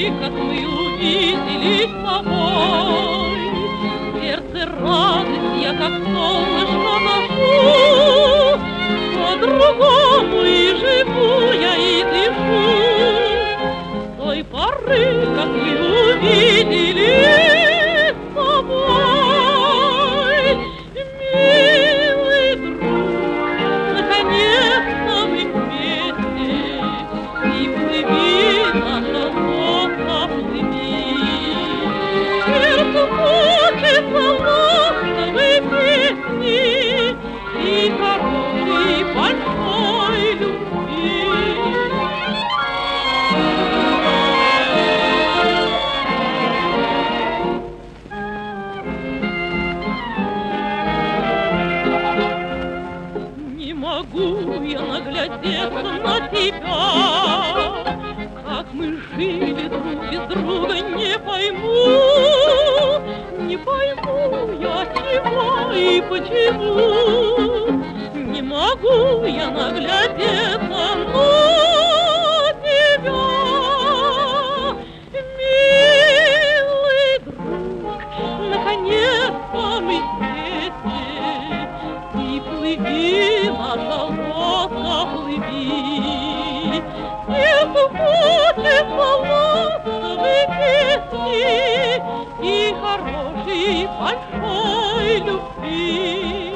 поры, как мы увиделись с тобой, в сердце радость я, как солнышко, ношу, по-другому и живу я, и дышу. С той поры, как мы увиделись с тобой, милый друг, наконец-то мы вместе, и плыви, наша лодка, плыви. Сердцу хочется ласковой песни и хорошей большой любви. Не могу я наглядеться на тебя, как мы жили друг без друга, не пойму я чего и почему. Не могу я наглядеться на тебя, милый друг, наконец-то мы вместе, и плыви, наша лодка, плыви. Сердцу хочется ласковой песни и хорошей большой любви.